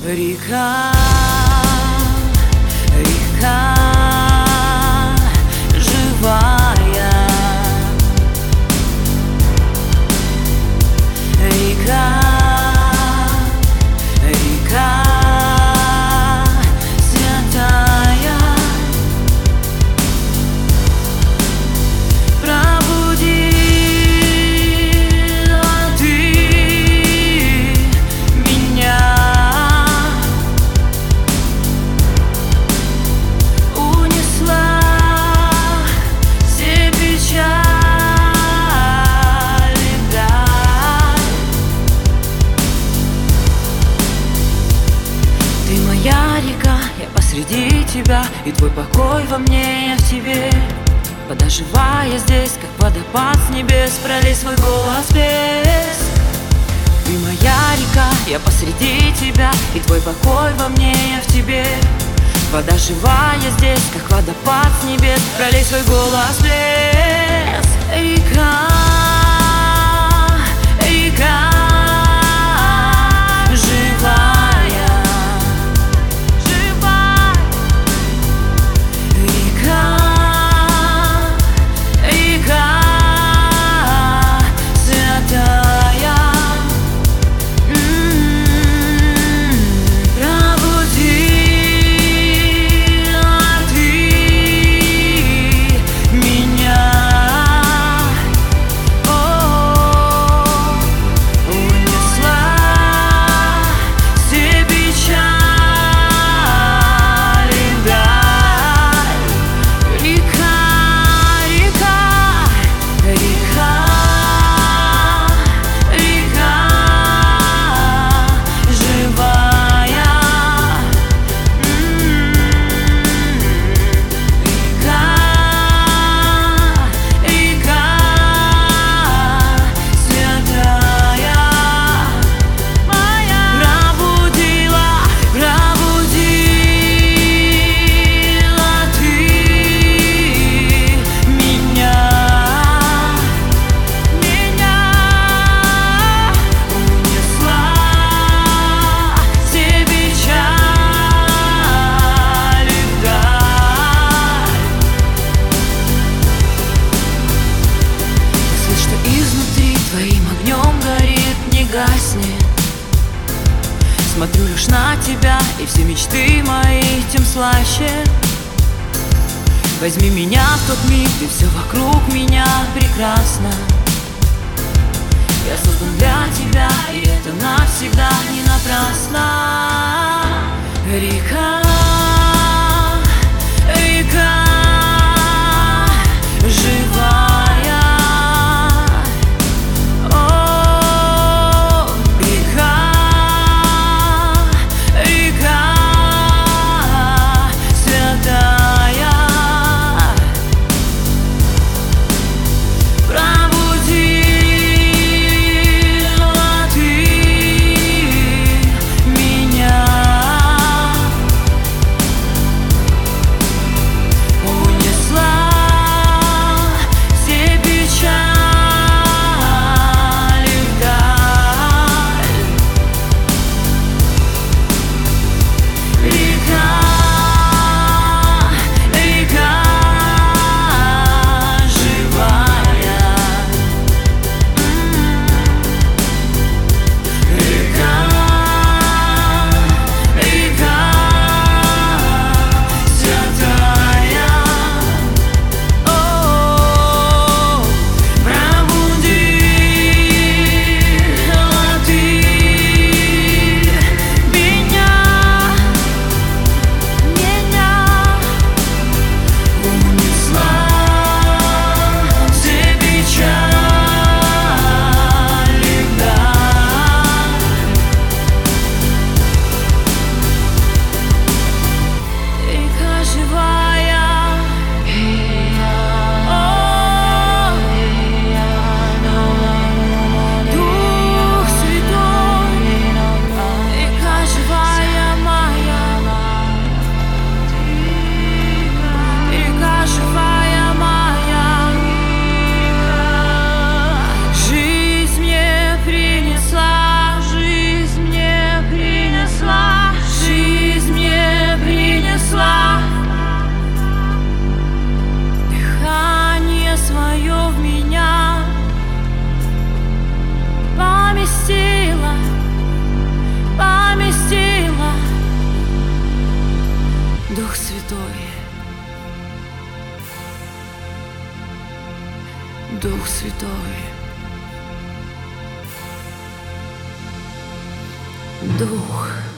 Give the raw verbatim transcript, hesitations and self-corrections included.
Река, река живая, река, река святая, пробудила ты меня. Ты моя река, я посреди тебя, и твой покой во мне, я в тебе. Вода живая здесь, как водопад с небес, пролей свой голос без. Ты моя река, я посреди тебя, и твой покой во мне, я в тебе. Вода живая здесь, как водопад с небес, пролей свой голос без. Река, река живая. Смотрю лишь на тебя, и все мечты мои тем слаще. Возьми меня в тот миг, где все вокруг меня прекрасно. Я создан для тебя, и это навсегда не напрасно. Река, река живая. Дух Святой, Дух Святой, Дух